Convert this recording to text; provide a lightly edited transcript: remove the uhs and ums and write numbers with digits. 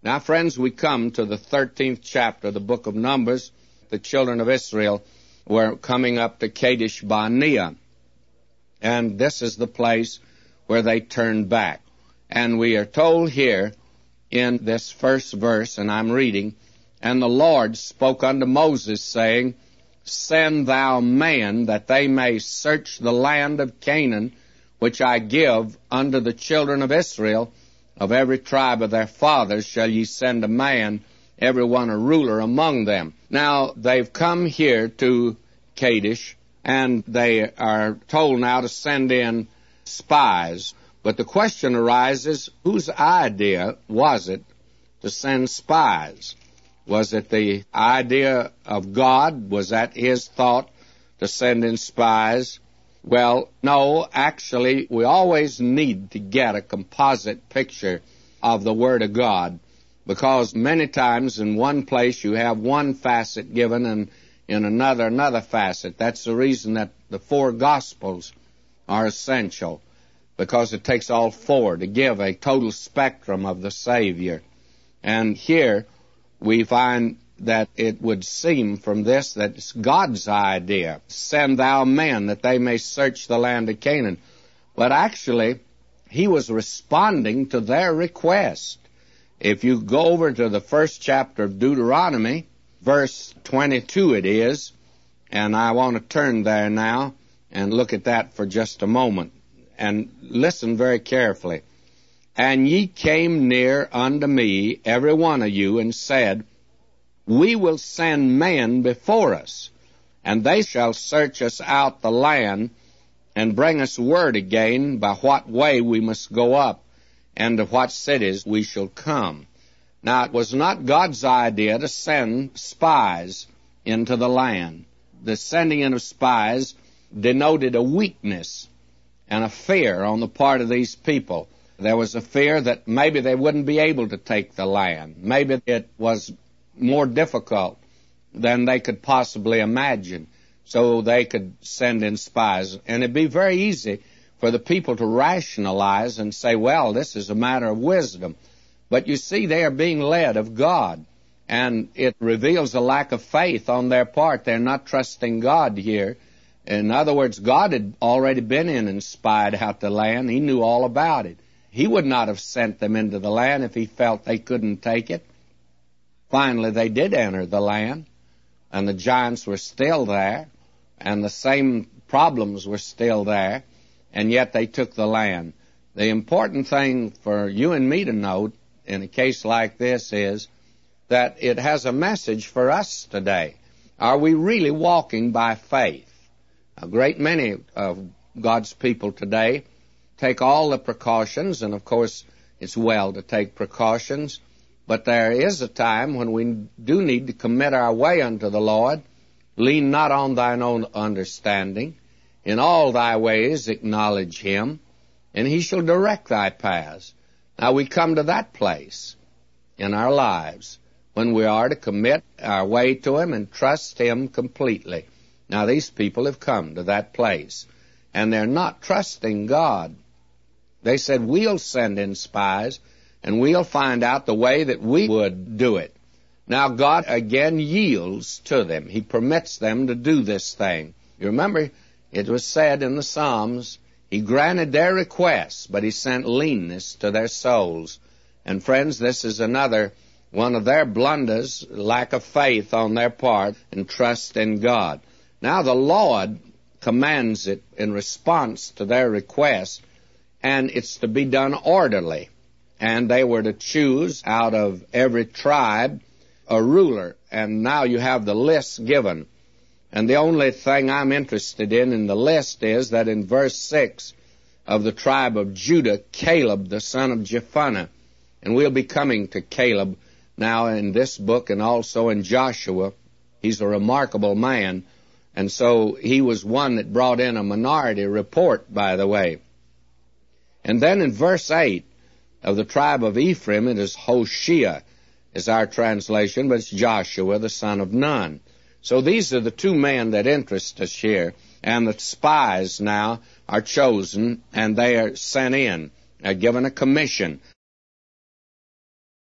Now, friends, we come to the 13th chapter of the book of Numbers. The children of Israel were coming up to Kadesh Barnea, and this is the place where they turned back. And we are told here in this first verse, and I'm reading, "And the Lord spoke unto Moses, saying, Send thou men, that they may search the land of Canaan, which I give unto the children of Israel. Of every tribe of their fathers shall ye send a man, every one a ruler among them." Now, they've come here to Kadesh, and they are told now to send in spies. But the question arises, whose idea was it to send spies? Was it the idea of God? Was that His thought to send in spies? Well, no, actually, we always need to get a composite picture of the Word of God, because many times in one place you have one facet given and in another facet. That's the reason that the four Gospels are essential, because it takes all four to give a total spectrum of the Savior. And here we find that it would seem from this that it's God's idea. Send thou men that they may search the land of Canaan. But actually, He was responding to their request. If you go over to the first chapter of Deuteronomy, verse 22 it is, and I want to turn there now and look at that for just a moment. And listen very carefully. "And ye came near unto me, every one of you, and said, We will send men before us, and they shall search us out the land, and bring us word again by what way we must go up, and to what cities we shall come." Now, it was not God's idea to send spies into the land. The sending in of spies denoted a weakness and a fear on the part of these people. There was a fear that maybe they wouldn't be able to take the land. Maybe it was more difficult than they could possibly imagine, so they could send in spies. And it'd be very easy for the people to rationalize and say, well, this is a matter of wisdom. But you see, they are being led of God, and it reveals a lack of faith on their part. They're not trusting God here. In other words, God had already been in and spied out the land. He knew all about it. He would not have sent them into the land if He felt they couldn't take it. Finally, they did enter the land, and the giants were still there, and the same problems were still there, and yet they took the land. The important thing for you and me to note in a case like this is that it has a message for us today. Are we really walking by faith? A great many of God's people today take all the precautions, and of course it's well to take precautions, but there is a time when we do need to commit our way unto the Lord. Lean not on thine own understanding. In all thy ways acknowledge Him, and He shall direct thy paths. Now we come to that place in our lives when we are to commit our way to Him and trust Him completely. Now these people have come to that place, and they're not trusting God. They said, we'll send in spies, and we'll find out the way that we would do it. Now God again yields to them. He permits them to do this thing. You remember, it was said in the Psalms, He granted their requests, but He sent leanness to their souls. And friends, this is another one of their blunders, lack of faith on their part, and trust in God. Now the Lord commands it in response to their request, and it's to be done orderly. And they were to choose out of every tribe a ruler. And now you have the list given. And the only thing I'm interested in the list is that in verse 6 of the tribe of Judah, Caleb, the son of Jephunneh. And we'll be coming to Caleb now in this book and also in Joshua. He's a remarkable man. And so he was one that brought in a minority report, by the way. And then in verse 8 of the tribe of Ephraim, it is Hoshea, is our translation, but it's Joshua, the son of Nun. So these are the two men that interest us here. And the spies now are chosen, and they are sent in, given a commission.